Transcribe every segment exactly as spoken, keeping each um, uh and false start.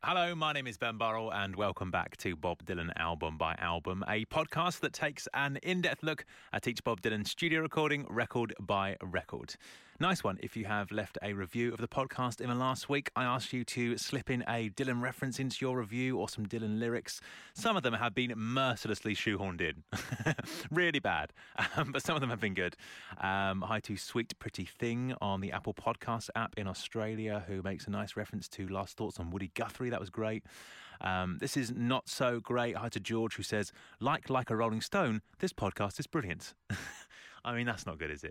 Hello, my name is Ben Burrell and welcome back to Bob Dylan Album by Album, a podcast that takes an in-depth look at each Bob Dylan studio recording, record by record. Nice one. If you have left a review of the podcast in the last week, I asked you to slip in a Dylan reference into your review or some Dylan lyrics. Some of them have been mercilessly shoehorned in. Really bad, um, but some of them have been good. Um, hi to Sweet Pretty Thing on the Apple Podcast app in Australia, who makes a nice reference to Last Thoughts on Woody Guthrie. That was great. Um, this is not so great. Hi to George, who says, like like a Rolling Stone, this podcast is brilliant. I mean, that's not good, is it?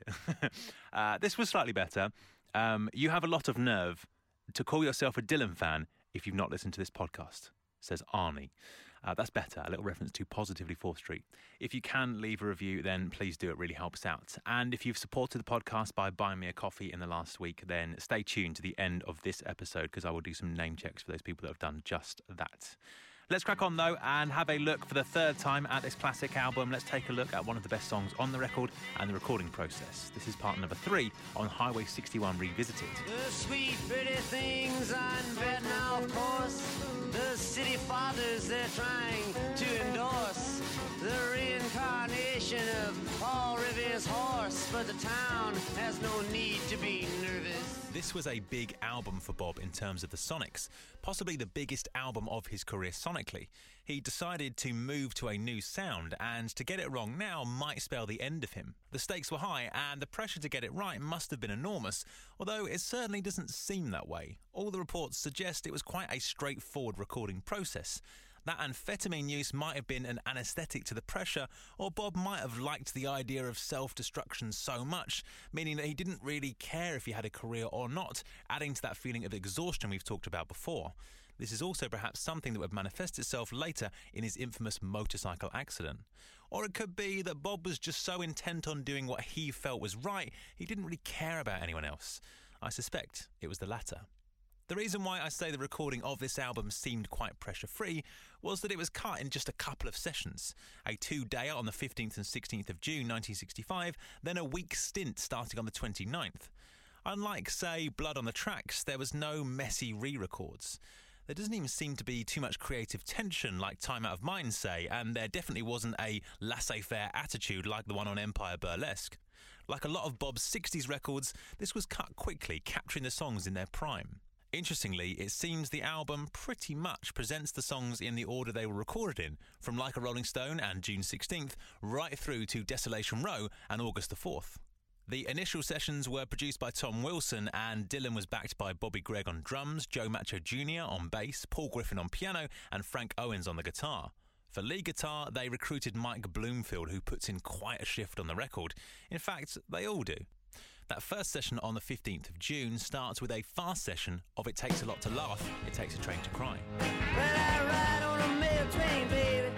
uh, this was slightly better. Um, you have a lot of nerve to call yourself a Dylan fan if you've not listened to this podcast, says Arnie. Uh, that's better, a little reference to Positively fourth Street. If you can leave a review, then please do. It really helps out. And if you've supported the podcast by buying me a coffee in the last week, then stay tuned to the end of this episode because I will do some name checks for those people that have done just that. Let's crack on, though, and have a look for the third time at this classic album. Let's take a look at one of the best songs on the record and the recording process. This is part number three on Highway sixty-one Revisited. The sweet, pretty things on bed now, of course. The city fathers they're trying to endorse. The reincarnation of Paul Revere's horse. But the town has no need to be nervous. This was a big album for Bob in terms of the sonics, possibly the biggest album of his career sonically. He decided to move to a new sound, and to get it wrong now might spell the end of him. The stakes were high, and the pressure to get it right must have been enormous, although it certainly doesn't seem that way. All the reports suggest it was quite a straightforward recording process. That amphetamine use might have been an anaesthetic to the pressure, or Bob might have liked the idea of self-destruction so much, meaning that he didn't really care if he had a career or not, adding to that feeling of exhaustion we've talked about before. This is also perhaps something that would manifest itself later in his infamous motorcycle accident. Or it could be that Bob was just so intent on doing what he felt was right, he didn't really care about anyone else. I suspect it was the latter. The reason why I say the recording of this album seemed quite pressure-free was that it was cut in just a couple of sessions. A two-dayer on the fifteenth and sixteenth of June nineteen sixty-five, then a week stint starting on the twenty-ninth. Unlike, say, Blood on the Tracks, there was no messy re-records. There doesn't even seem to be too much creative tension like Time Out of Mind, say, and there definitely wasn't a laissez-faire attitude like the one on Empire Burlesque. Like a lot of Bob's sixties records, this was cut quickly, capturing the songs in their prime. Interestingly, it seems the album pretty much presents the songs in the order they were recorded in, from Like a Rolling Stone and June sixteenth, right through to Desolation Row and August the fourth. The initial sessions were produced by Tom Wilson, and Dylan was backed by Bobby Gregg on drums, Joe Macho Junior on bass, Paul Griffin on piano, and Frank Owens on the guitar. For lead guitar, they recruited Mike Bloomfield, who puts in quite a shift on the record. In fact, they all do. That first session on the fifteenth of June starts with a fast session of It Takes a Lot to Laugh, It Takes a Train to Cry. Well, I ride on a mail train, baby.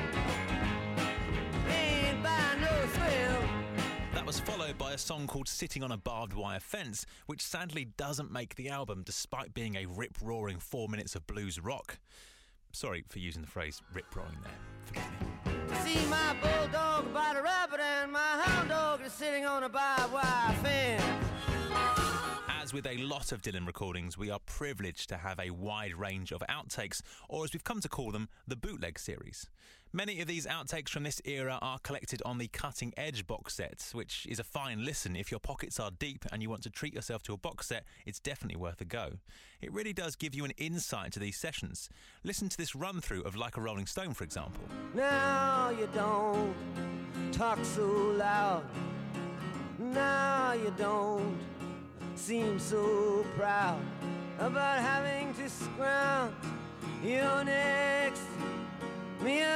Ain't by no thrill. That was followed by a song called Sitting on a Barbed Wire Fence, which sadly doesn't make the album despite being a rip-roaring four minutes of blues rock. Sorry for using the phrase rip-roaring there. Forgive me. See my bulldog by the rabbit and my hound dog is sitting on a barbed wire fence. As with a lot of Dylan recordings, we are privileged to have a wide range of outtakes, or as we've come to call them, the bootleg series. Many of these outtakes from this era are collected on the Cutting Edge box set, which is a fine listen. If your pockets are deep and you want to treat yourself to a box set, it's definitely worth a go. It really does give you an insight into these sessions. Listen to this run-through of Like a Rolling Stone, for example. Now you don't talk so loud. Now you don't seem so proud about having to scrounge your next meal.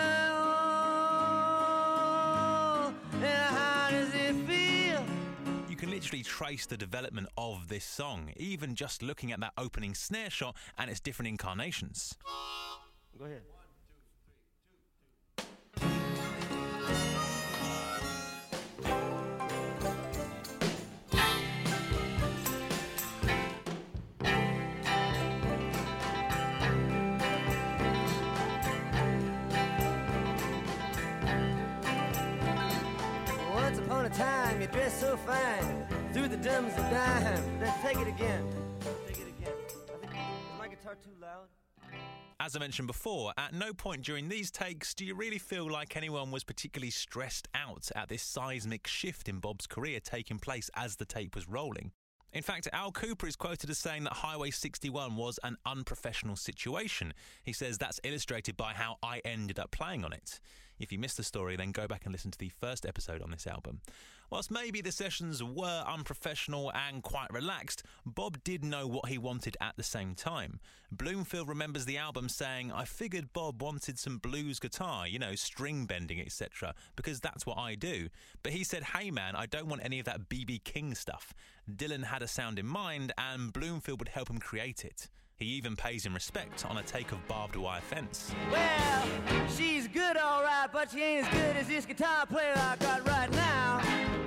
And how does it feel? You can literally trace the development of this song, even just looking at that opening snare shot and its different incarnations. Go ahead. Upon a time you dress so fine through the dumbs of dime. Let's take it again. Take it again. I think, is my guitar too loud? As I mentioned before, at no point during these takes do you really feel like anyone was particularly stressed out at this seismic shift in Bob's career taking place as the tape was rolling. In fact, Al Kooper is quoted as saying that Highway sixty-one was an unprofessional situation. He says that's illustrated by how I ended up playing on it. If you missed the story, then go back and listen to the first episode on this album. Whilst maybe the sessions were unprofessional and quite relaxed, Bob did know what he wanted at the same time. Bloomfield remembers the album saying, "I figured Bob wanted some blues guitar, you know, string bending, et cetera, because that's what I do. But he said, hey man, I don't want any of that B B King stuff." Dylan had a sound in mind and Bloomfield would help him create it. He even pays him respect on a take of Barbed Wire Fence. Well, she's good all right, but she ain't as good as this guitar player I got right now.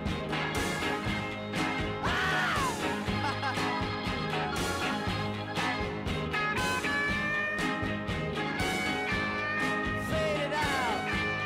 Fade it out.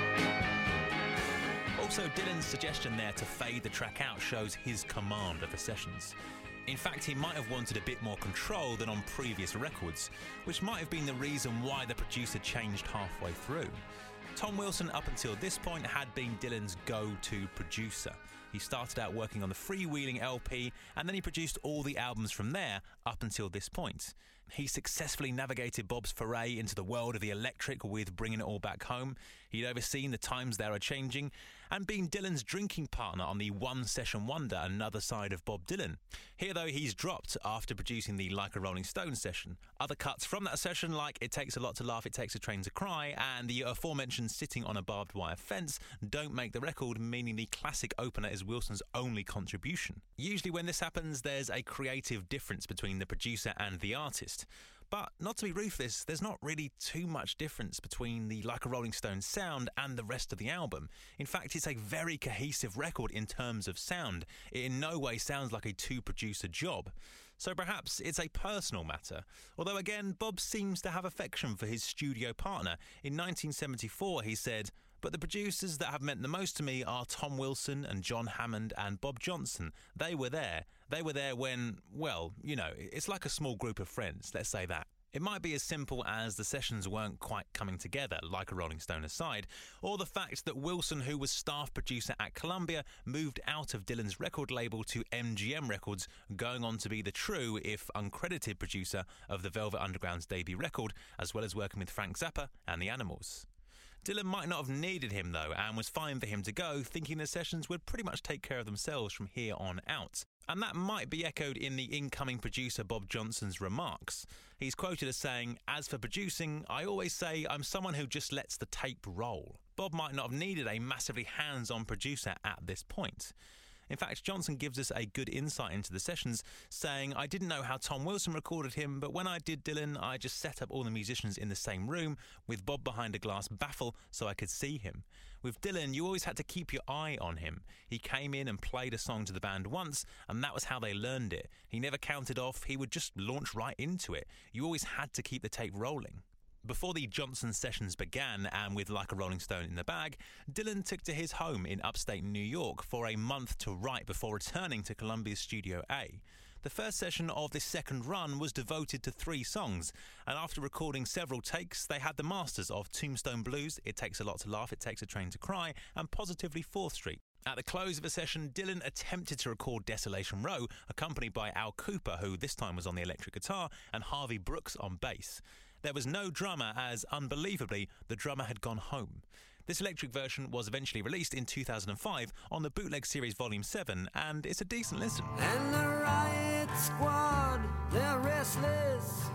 Also, Dylan's suggestion there to fade the track out shows his command of the sessions. In fact, he might have wanted a bit more control than on previous records, which might have been the reason why the producer changed halfway through. Tom Wilson, up until this point, had been Dylan's go-to producer. He started out working on the Freewheeling L P, and then he produced all the albums from there up until this point. He successfully navigated Bob's foray into the world of the electric with Bringing It All Back Home. He'd overseen The Times They Are Changing and been Dylan's drinking partner on the One Session Wonder, Another Side of Bob Dylan. Here, though, he's dropped after producing the Like a Rolling Stone session. Other cuts from that session, like It Takes a Lot to Laugh, It Takes a Train to Cry, and the aforementioned Sitting on a Barbed Wire Fence, don't make the record, meaning the classic opener is Wilson's only contribution. Usually when this happens, there's a creative difference between the producer and the artist. But not to be ruthless, there's not really too much difference between the Like a Rolling Stone sound and the rest of the album. In fact, it's a very cohesive record in terms of sound. It in no way sounds like a two-producer job. So perhaps it's a personal matter. Although again, Bob seems to have affection for his studio partner. In nineteen seventy-four, he said, "But the producers that have meant the most to me are Tom Wilson and John Hammond and Bob Johnson. They were there. They were there when, well, you know, it's like a small group of friends, let's say that." It might be as simple as the sessions weren't quite coming together, Like a Rolling Stone aside, or the fact that Wilson, who was staff producer at Columbia, moved out of Dylan's record label to M G M Records, going on to be the true, if uncredited, producer of the Velvet Underground's debut record, as well as working with Frank Zappa and the Animals. Dylan might not have needed him though, and was fine for him to go, thinking the sessions would pretty much take care of themselves from here on out. And that might be echoed in the incoming producer Bob Johnson's remarks. He's quoted as saying, "As for producing, I always say I'm someone who just lets the tape roll." Bob might not have needed a massively hands-on producer at this point. In fact, Johnson gives us a good insight into the sessions, saying, "I didn't know how Tom Wilson recorded him, but when I did Dylan, I just set up all the musicians in the same room with Bob behind a glass baffle so I could see him. With Dylan, you always had to keep your eye on him. He came in and played a song to the band once, and that was how they learned it. He never counted off, he would just launch right into it. You always had to keep the tape rolling." Before the Johnson sessions began, and with Like a Rolling Stone in the bag, Dylan took to his home in upstate New York for a month to write before returning to Columbia's Studio A. The first session of this second run was devoted to three songs, and after recording several takes, they had the masters of Tombstone Blues, It Takes a Lot to Laugh, It Takes a Train to Cry, and Positively fourth Street. At the close of a session, Dylan attempted to record Desolation Row, accompanied by Al Kooper, who this time was on the electric guitar, and Harvey Brooks on bass. There was no drummer, as, unbelievably, the drummer had gone home. This electric version was eventually released in two thousand five on the Bootleg Series Volume seven, and it's a decent listen. And the riot squad, they're restless.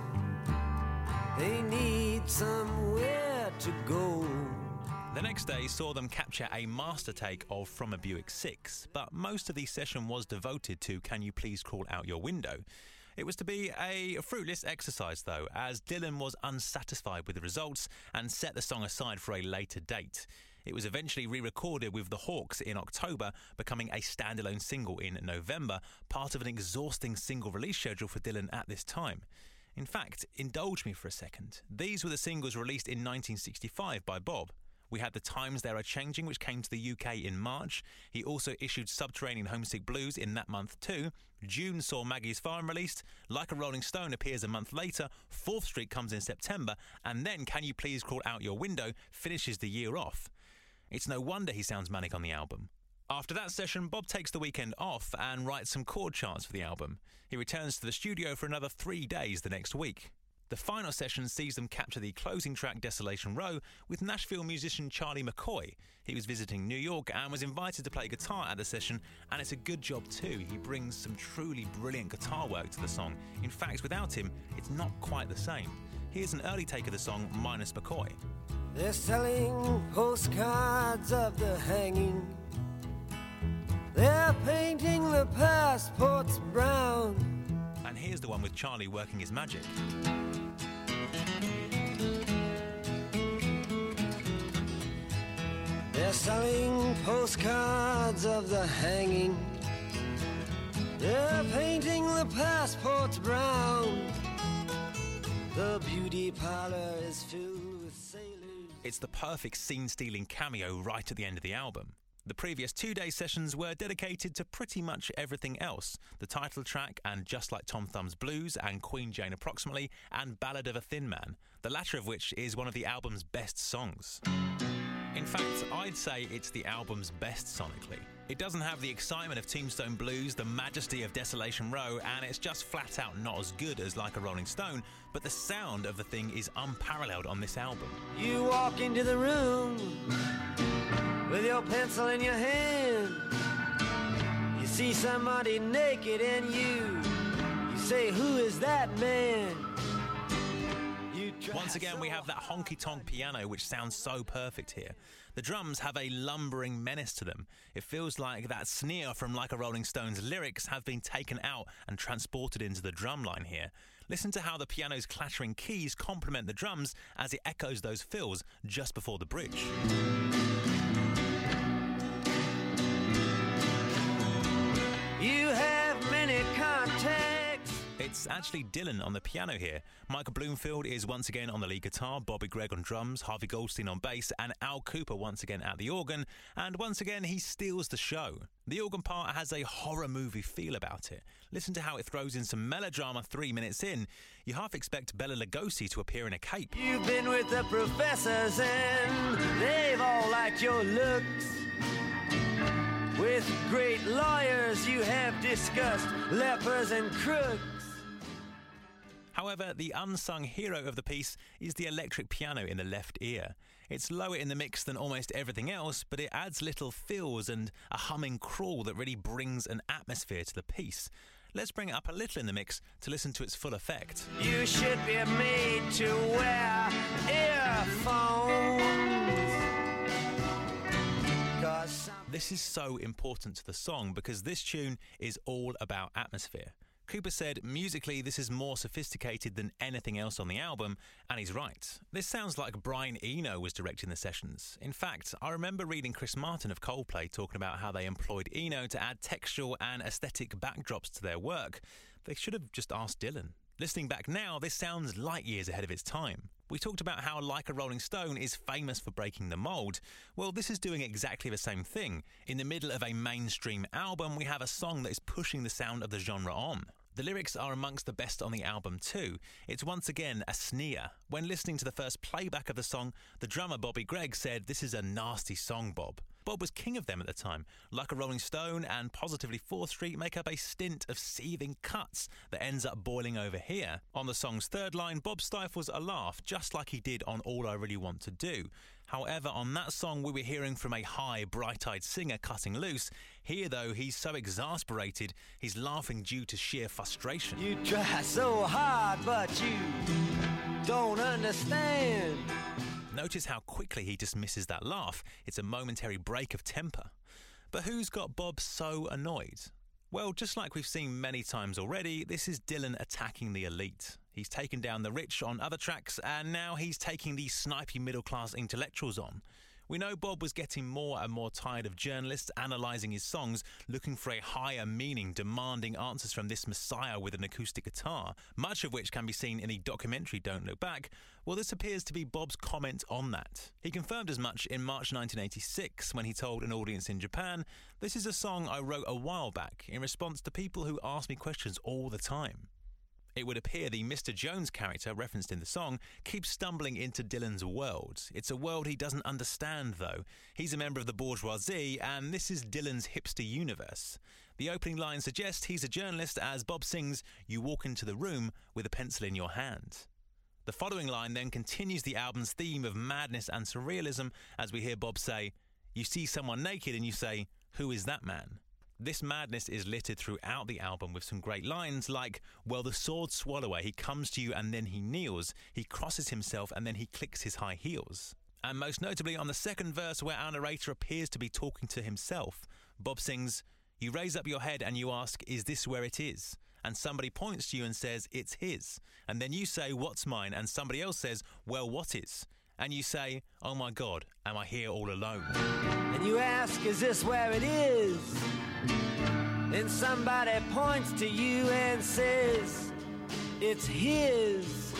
They need somewhere to go. The next day saw them capture a master take of From a Buick six, but most of the session was devoted to Can You Please Crawl Out Your Window. It was to be a fruitless exercise, though, as Dylan was unsatisfied with the results and set the song aside for a later date. It was eventually re-recorded with the Hawks in October, becoming a standalone single in November, part of an exhausting single release schedule for Dylan at this time. In fact, indulge me for a second. These were the singles released in nineteen sixty-five by Bob. We had The Times There Are Changing, which came to the U K in March. He also issued Subterranean Homesick Blues in that month too. June saw Maggie's Farm released. Like a Rolling Stone appears a month later. Fourth Street comes in September. And then Can You Please Crawl Out Your Window finishes the year off. It's no wonder he sounds manic on the album. After that session, Bob takes the weekend off and writes some chord charts for the album. He returns to the studio for another three days the next week. The final session sees them capture the closing track Desolation Row with Nashville musician Charlie McCoy. He was visiting New York and was invited to play guitar at the session, and it's a good job too. He brings some truly brilliant guitar work to the song. In fact, without him, it's not quite the same. Here's an early take of the song minus McCoy. They're selling postcards of the hanging. They're painting the passports brown. And here's the one with Charlie working his magic. They're selling postcards of the hanging. They're painting the passports brown. The beauty parlor is filled with sailors. It's the perfect scene-stealing cameo right at the end of the album. The previous two-day sessions were dedicated to pretty much everything else. The title track and Just Like Tom Thumb's Blues and Queen Jane Approximately and Ballad of a Thin Man, the latter of which is one of the album's best songs. In fact, I'd say it's the album's best sonically. It doesn't have the excitement of Tombstone Blues, the majesty of Desolation Row, and it's just flat out not as good as Like a Rolling Stone, but the sound of the thing is unparalleled on this album. You walk into the room with your pencil in your hand. You see somebody naked and you, you say, who is that man? Once again, we have that honky-tonk piano which sounds so perfect here. The drums have a lumbering menace to them. It feels like that sneer from Like a Rolling Stone's lyrics have been taken out and transported into the drum line here. Listen to how the piano's clattering keys complement the drums as it echoes those fills just before the bridge. You have many contacts. It's actually Dylan on the piano here. Michael Bloomfield is once again on the lead guitar, Bobby Gregg on drums, Harvey Goldstein on bass, and Al Cooper once again at the organ. And once again, he steals the show. The organ part has a horror movie feel about it. Listen to how it throws in some melodrama three minutes in. You half expect Bela Lugosi to appear in a cape. You've been with the professors and they've all liked your looks. With great lawyers you have discussed lepers and crooks. However, the unsung hero of the piece is the electric piano in the left ear. It's lower in the mix than almost everything else, but it adds little fills and a humming crawl that really brings an atmosphere to the piece. Let's bring it up a little in the mix to listen to its full effect. You should be made to wear earphones. This is so important to the song because this tune is all about atmosphere. Cooper said, musically, this is more sophisticated than anything else on the album, and he's right. This sounds like Brian Eno was directing the sessions. In fact, I remember reading Chris Martin of Coldplay talking about how they employed Eno to add textual and aesthetic backdrops to their work. They should have just asked Dylan. Listening back now, this sounds light years ahead of its time. We talked about how Like a Rolling Stone is famous for breaking the mould. Well, this is doing exactly the same thing. In the middle of a mainstream album, we have a song that is pushing the sound of the genre on. The lyrics are amongst the best on the album too. It's once again a sneer. When listening to the first playback of the song, the drummer Bobby Gregg said, "This is a nasty song, Bob." Bob was king of them at the time. Like a Rolling Stone and Positively Fourth Street make up a stint of seething cuts that ends up boiling over here. On the song's third line, Bob stifles a laugh, just like he did on All I Really Want to Do. However, on that song, we were hearing from a high, bright-eyed singer cutting loose. Here, though, he's so exasperated, he's laughing due to sheer frustration. You try so hard, but you don't understand. Notice how quickly he dismisses that laugh. It's a momentary break of temper. But who's got Bob so annoyed? Well, just like we've seen many times already, this is Dylan attacking the elite. He's taken down the rich on other tracks, and now he's taking these snipey middle-class intellectuals on. We know Bob was getting more and more tired of journalists analysing his songs, looking for a higher meaning, demanding answers from this messiah with an acoustic guitar, much of which can be seen in the documentary Don't Look Back. Well, this appears to be Bob's comment on that. He confirmed as much in March nineteen eighty-six when he told an audience in Japan, "This is a song I wrote a while back in response to people who ask me questions all the time." It would appear the Mister Jones character referenced in the song keeps stumbling into Dylan's world. It's a world he doesn't understand, though. He's a member of the bourgeoisie, and this is Dylan's hipster universe. The opening line suggests he's a journalist as Bob sings, "You walk into the room with a pencil in your hand." The following line then continues the album's theme of madness and surrealism as we hear Bob say, "You see someone naked and you say, 'Who is that man?'" This madness is littered throughout the album with some great lines like, "Well, the sword swallower, he comes to you and then he kneels, he crosses himself and then he clicks his high heels." And most notably on the second verse where our narrator appears to be talking to himself, Bob sings, "You raise up your head and you ask, 'Is this where it is?' And somebody points to you and says, 'It's his.' And then you say, 'What's mine?' And somebody else says, 'Well, what is?' And you say, 'Oh my God, am I here all alone?'" And you ask, "Is this where it is?" Then somebody points to you and says, "It's his."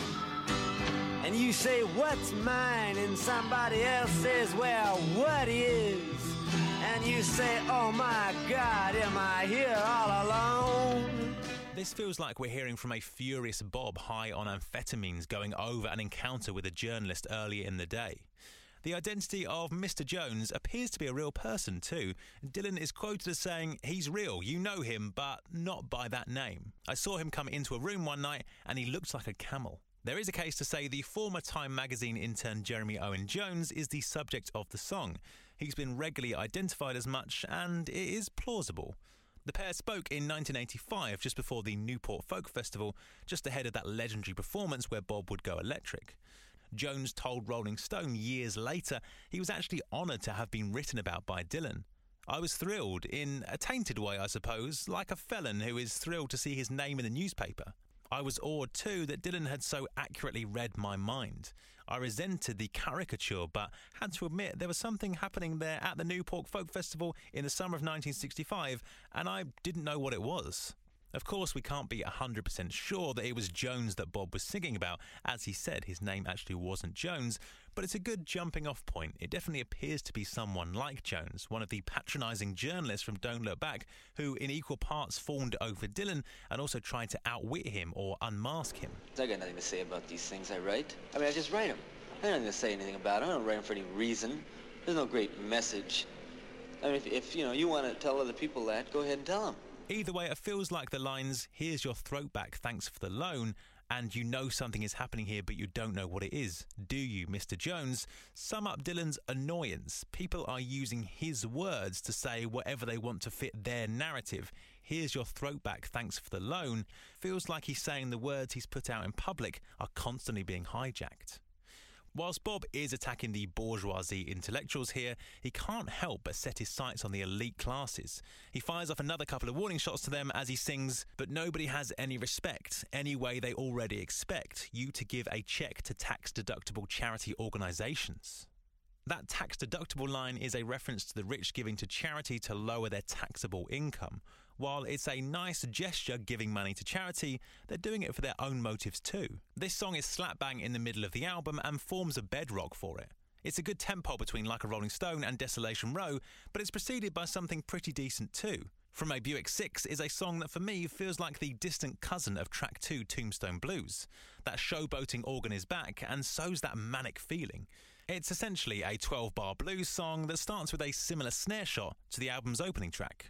And you say, "What's mine?" And somebody else says, "Well, what is?" And you say, "Oh my God, am I here all alone?" This feels like we're hearing from a furious Bob high on amphetamines going over an encounter with a journalist earlier in the day. The identity of Mister Jones appears to be a real person too. Dylan is quoted as saying, "He's real, you know him, but not by that name. I saw him come into a room one night and he looked like a camel." There is a case to say the former Time magazine intern Jeremy Owen Jones is the subject of the song. He's been regularly identified as much, and it is plausible. The pair spoke in nineteen eighty-five, just before the Newport Folk Festival, just ahead of that legendary performance where Bob would go electric. Jones told Rolling Stone years later he was actually honoured to have been written about by Dylan. "I was thrilled, in a tainted way, I suppose, like a felon who is thrilled to see his name in the newspaper. I was awed too that Dylan had so accurately read my mind. I resented the caricature, but had to admit there was something happening there at the Newport Folk Festival in the summer of nineteen sixty-five, and I didn't know what it was." Of course, we can't be one hundred percent sure that it was Jones that Bob was singing about. As he said, his name actually wasn't Jones, but it's a good jumping off point. It definitely appears to be someone like Jones, one of the patronising journalists from Don't Look Back, who in equal parts fawned over Dylan and also tried to outwit him or unmask him. I got nothing to say about these things I write. I mean, I just write them. I don't have to say anything about them. I don't write them for any reason. There's no great message. I mean, if, if you know, you want to tell other people that, go ahead and tell them. Either way, it feels like the lines, "Here's your throat back, thanks for the loan," and "You know something is happening here, but you don't know what it is. Do you, Mister Jones?" sum up Dylan's annoyance. People are using his words to say whatever they want to fit their narrative. "Here's your throat back, thanks for the loan" feels like he's saying the words he's put out in public are constantly being hijacked. Whilst Bob is attacking the bourgeoisie intellectuals here, he can't help but set his sights on the elite classes. He fires off another couple of warning shots to them as he sings, "But nobody has any respect, any way they already expect you to give a check to tax-deductible charity organisations." That tax-deductible line is a reference to the rich giving to charity to lower their taxable income. While it's a nice gesture giving money to charity, they're doing it for their own motives too. This song is slap bang in the middle of the album and forms a bedrock for it. It's a good tempo between Like a Rolling Stone and Desolation Row, but it's preceded by something pretty decent too. From a Buick six is a song that for me feels like the distant cousin of track two, Tombstone Blues. That showboating organ is back, and so's that manic feeling. It's essentially a twelve-bar blues song that starts with a similar snare shot to the album's opening track.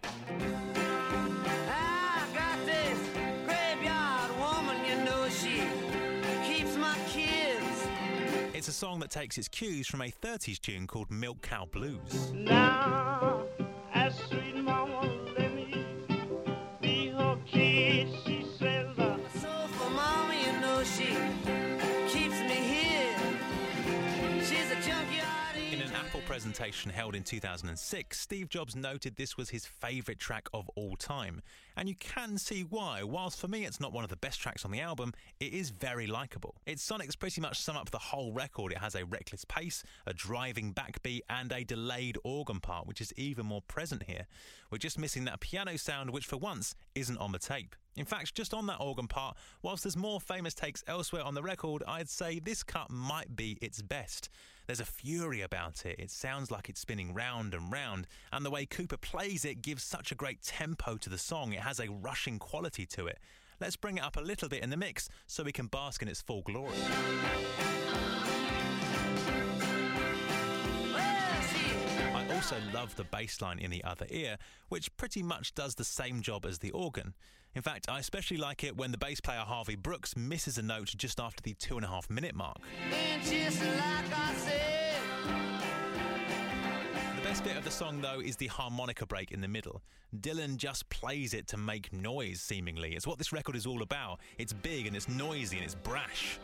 I got this graveyard woman, you know she keeps my kids. It's a song that takes its cues from a thirties tune called Milk Cow Blues. Now, as sweet mama, let me be her kid, she says. Uh, Soulful mama, you know she keeps me here. She's a junkyard. In an Apple presentation held in two thousand six, Steve Jobs noted this was his favourite track of all time. And you can see why. Whilst for me it's not one of the best tracks on the album, it is very likeable. Its sonics pretty much sum up the whole record. It has a reckless pace, a driving backbeat and a delayed organ part, which is even more present here. We're just missing that piano sound, which for once isn't on the tape. In fact, just on that organ part, whilst there's more famous takes elsewhere on the record, I'd say this cut might be its best. There's a fury about it. It sounds like it's spinning round and round, and the way Cooper plays it gives such a great tempo to the song. It has a rushing quality to it. Let's bring it up a little bit in the mix so we can bask in its full glory. I also love the bass line in the other ear, which pretty much does the same job as the organ. In fact, I especially like it when the bass player Harvey Brooks misses a note just after the two and a half minute mark. And just like I said, The best bit of the song, though, is the harmonica break in the middle. Dylan just plays it to make noise, seemingly. It's what this record is all about. It's big and it's noisy and it's brash.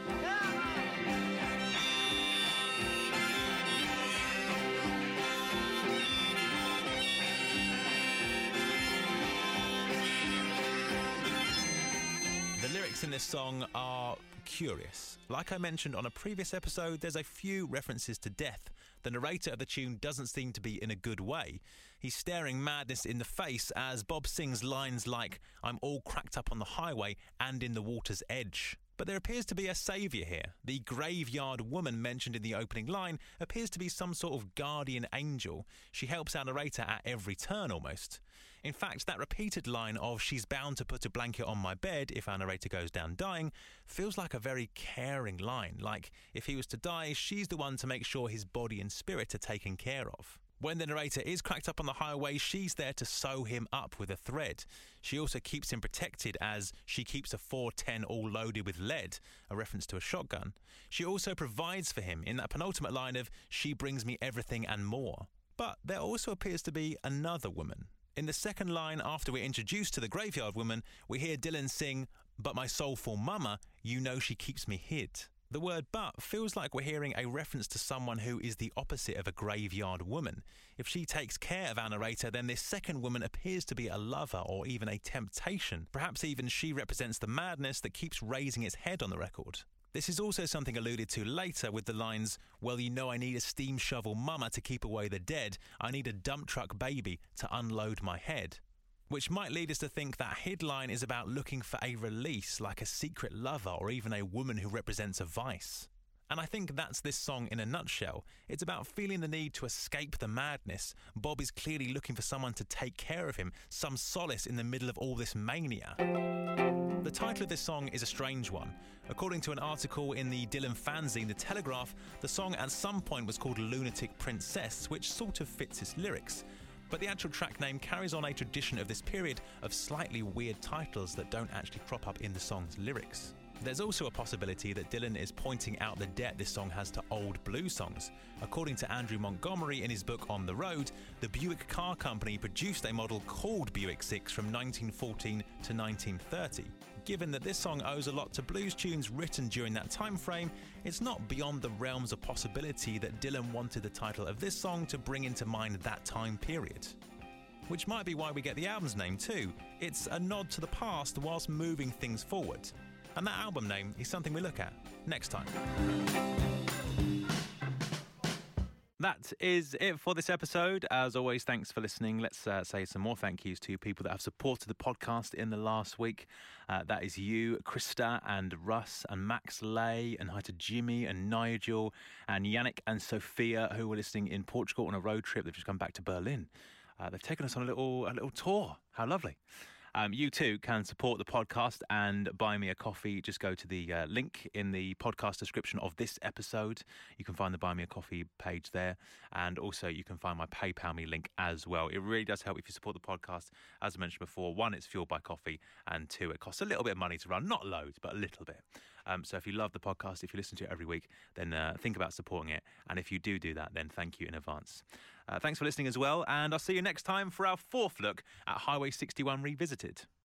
The lyrics in this song are curious. Like I mentioned on a previous episode, there's a few references to death. The narrator of the tune doesn't seem to be in a good way. He's staring madness in the face as Bob sings lines like, "I'm all cracked up on the highway and in the water's edge." But there appears to be a saviour here. The graveyard woman mentioned in the opening line appears to be some sort of guardian angel. She helps our narrator at every turn almost. In fact, that repeated line of "she's bound to put a blanket on my bed if our narrator goes down dying" feels like a very caring line. Like, if he was to die, she's the one to make sure his body and spirit are taken care of. When the narrator is cracked up on the highway, she's there to sew him up with a thread. She also keeps him protected as she keeps a four ten all loaded with lead, a reference to a shotgun. She also provides for him in that penultimate line of "she brings me everything and more." But there also appears to be another woman. In the second line, after we're introduced to the graveyard woman, we hear Dylan sing, "But my soulful mama, you know she keeps me hid." The word "but" feels like we're hearing a reference to someone who is the opposite of a graveyard woman. If she takes care of our narrator, then this second woman appears to be a lover or even a temptation. Perhaps even she represents the madness that keeps raising its head on the record. This is also something alluded to later with the lines, "Well, you know I need a steam shovel mama to keep away the dead. I need a dump truck baby to unload my head." Which might lead us to think that Hid line is about looking for a release, like a secret lover or even a woman who represents a vice. And I think that's this song in a nutshell. It's about feeling the need to escape the madness. Bob is clearly looking for someone to take care of him, some solace in the middle of all this mania. The title of this song is a strange one. According to an article in the Dylan fanzine The Telegraph, the song at some point was called Lunatic Princess, which sort of fits its lyrics. But the actual track name carries on a tradition of this period of slightly weird titles that don't actually crop up in the song's lyrics. There's also a possibility that Dylan is pointing out the debt this song has to old blues songs. According to Andrew Montgomery in his book On the Road, the Buick Car Company produced a model called Buick six from nineteen fourteen to nineteen thirty. Given that this song owes a lot to blues tunes written during that time frame, it's not beyond the realms of possibility that Dylan wanted the title of this song to bring into mind that time period. Which might be why we get the album's name too. It's a nod to the past whilst moving things forward. And that album name is something we look at next time. That is it for this episode. As always, thanks for listening. Let's uh, say some more thank yous to people that have supported the podcast in the last week. Uh, that is you, Krista and Russ and Max Lay, and hi to Jimmy and Nigel and Yannick and Sophia, who were listening in Portugal on a road trip. They've just come back to Berlin. Uh, they've taken us on a little a little tour. How lovely. Um, you too can support the podcast and buy me a coffee. Just go to the uh, link in the podcast description of this episode. You can find the Buy Me a Coffee page there. And also you can find my PayPal me link as well. It really does help if you support the podcast. As I mentioned before, one, it's fueled by coffee. And two, it costs a little bit of money to run. Not loads, but a little bit. Um, so if you love the podcast, if you listen to it every week, then uh, think about supporting it. And if you do do that, then thank you in advance. Uh, thanks for listening as well. And I'll see you next time for our fourth look at Highway sixty-one Revisited.